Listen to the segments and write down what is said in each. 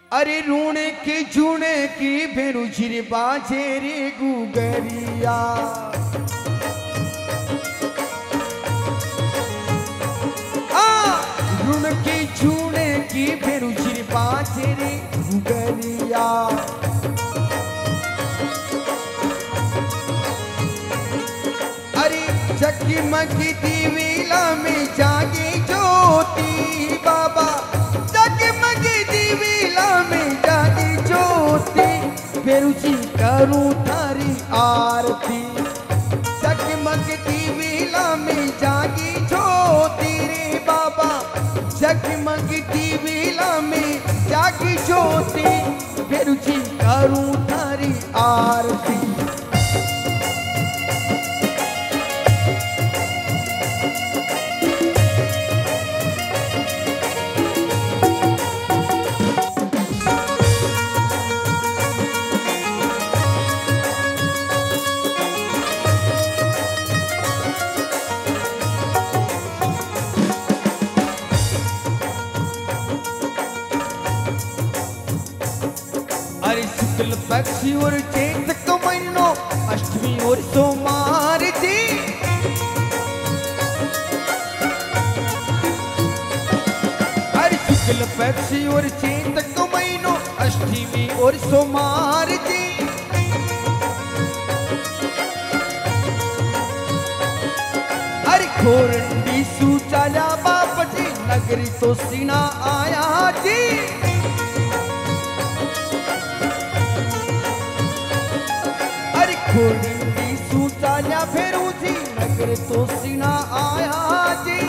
अरे रूणे की झूणे की भेरू झिर बाजे रे गुगरिया। ऋण की झूणे की भेरू झिर बाजे रे गुगरिया। अरे जगमगी दीविला में जागे ज्योति बाबा, जगमगी दीविला में जागे ज्योति, फेरू जी करूं थारी आरती। जगमग दीविला में जागी ज्योति रे बाबा, जगमग दीविला में जागी ज्योति, फेरू जी करूं थारी आरती। शुक्ल पक्षी और चैत को महीनो, अष्टमी और सोमवार जी। अरे शुक्ल पक्षी और चैत को महीनो, अष्टमी और सोमवार जी। अरे खोरंडी सूचाला बाप जी, नगरी तो सीना आया जी। खोरंडी सूचाल्या फेरू जी, नगर तो सीना आया जी।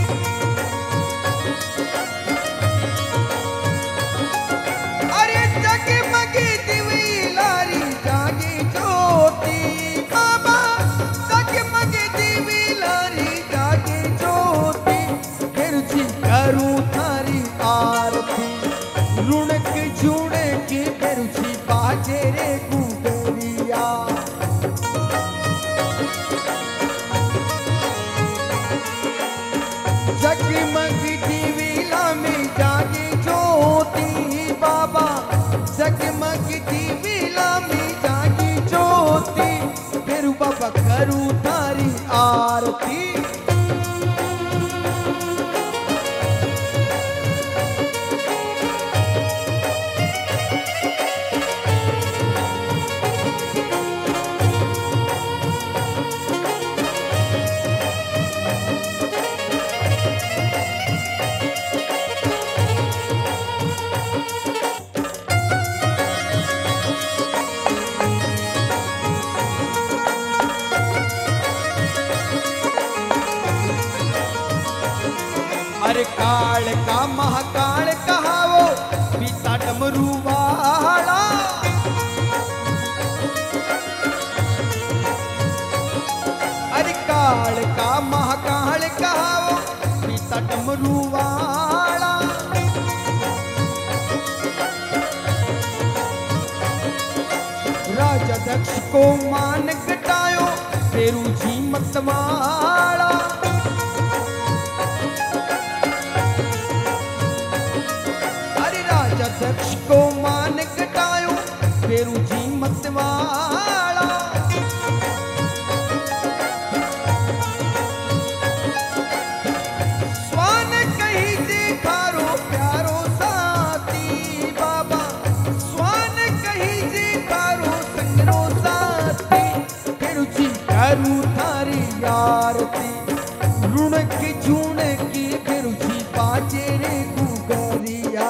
अरे जगमगी दीविलारी जागे ज्योति बाबा, जगमगी दीविलारी जागे ज्योति, फेरू जी करूं थारी आरती। ऋणक झूणे की फेरू जी बाजे रे गुगरिया। जगमग दीविला में जागे ज्योति बाबा, जगमग दीविला में जागे ज्योति, फेरू बाबा करूं थारी आरती। अरे काल का महाकाल कहावो, पिता डमरू वाला। अरे काल का महाकाल कहावो, पिता डमरू वाला। राजा दक्ष को मान घटायो, फेरू जी मतवाला। दक्ष को मान घटायो, फेरू जी मतवाला। स्वान कहीं दिखारो प्यारो साथी बाबा, स्वान कहीं दिखारो संगरो साथी, फेरू जी करूं थारी आरती। ऋण की झूण की फेरू जी बाजे रे गुगरिया।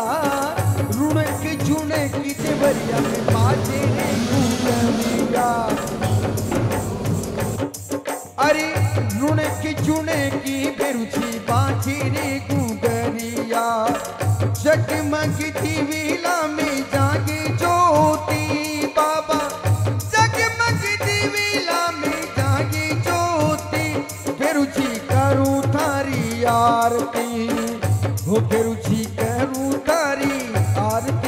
झूने की देवरिया में बाजे रे गुगरिया। अरे ऋण की झूने की बेरुची बाजे रे गुगरिया। जगमग दीविला में जागे ज्योति बाबा, जगमग दीविला में जागे ज्योति, बेरुची करूं थारी आरती। हो बेरुची करूं थारी आरती।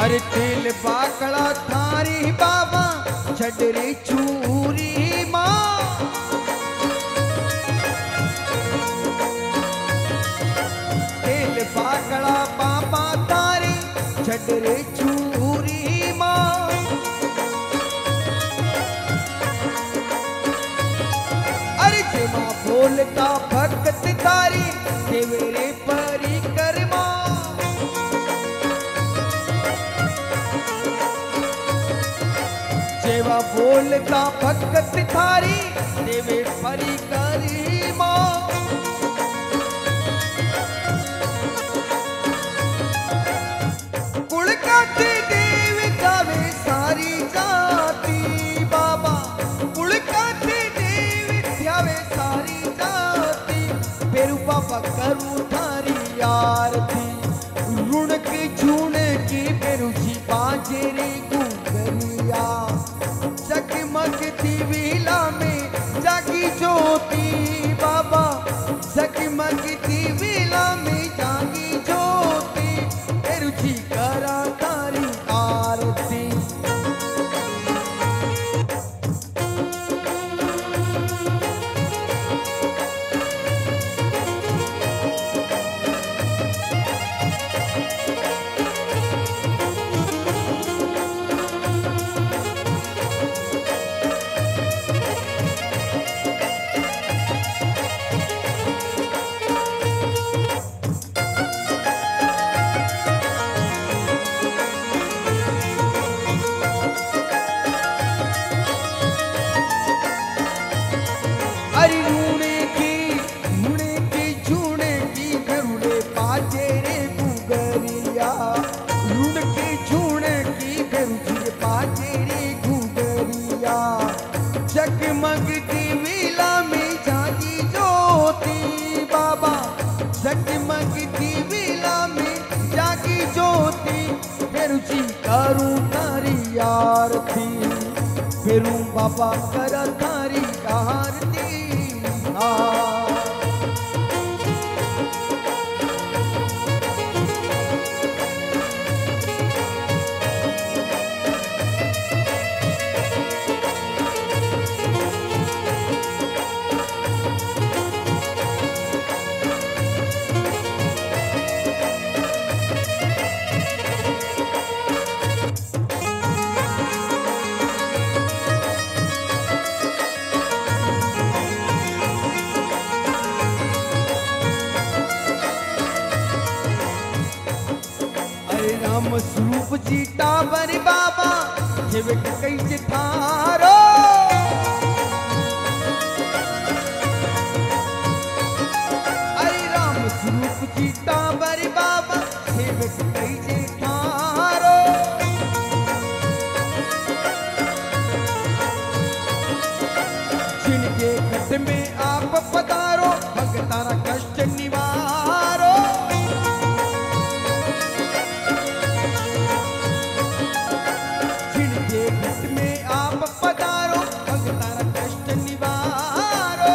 अरे तेल बाकड़ा थारी बाबा छड़ रे चूरी माँ। तेल बाकड़ा बाबा थारी छड़ रे चूरी माँ। अरे जेमा बोलता भगत तारी देवेरे परिक्रमा। जेवा बोलता भगत थारी देवे परिक्रमा। कुल काटे देव गावे सारी जाति बाबा। कुल काटे देव ध्यावे सारी जाति। फेरू बाबा करूं थारी आरती। रुणक झूणकी फेरू जी बाजे रे गुगरिया। जगमगती वीला में जागी ज्योति बाबा। जगमगती वीला में जागी ज्योति। रुचि करा तारी आरती। अरे रूणे की झूणे की गरुड़े पाजे रे गुगरिया। रूण की झूणे की गरुड़े पाजे रे गुगरिया। जगमगती वीला में जागी ज्योति बाबा। जगमगती वीला में जागी ज्योति। फेरू जी करूं तारी आरती। फेरू बाबा कर तारी आरती। राम स्वरूप जी टाबर बाबा जेवे कई थारो। अरे राम स्वरूप जी टाबर बाबा जेवे कई थारो। जिनके घट में आप पधारो भगतारा कष्ट निवारो। घट में आप पधारो भगतारा कष्ट निवारो।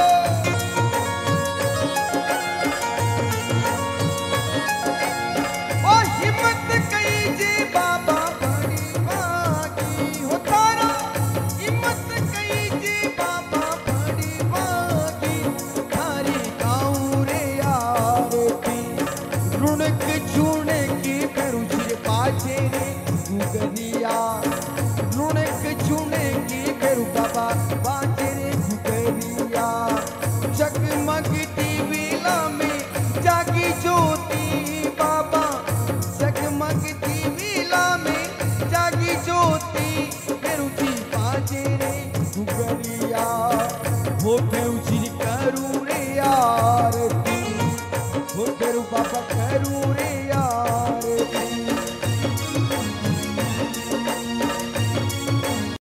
ओ हिम्मत कई जे बाबा बड़ी बागी हो तारा। हिम्मत कई जे बाबा बड़ी बागी। थारी गाँव रे आरती। रुणक झूणे की फेरू जी पाजे रे गुगरिया। रुणक झूणे की फेरू बाबा बाजे रे गुगरिया। जगमगती वीला में जागी ज्योति बाबा। जगमगती वीला में जागी ज्योति। फेरू जी बाजे रे गुगरिया। वो फेरू जी करूं रे आरती। वो फेरू बाबा करूं रे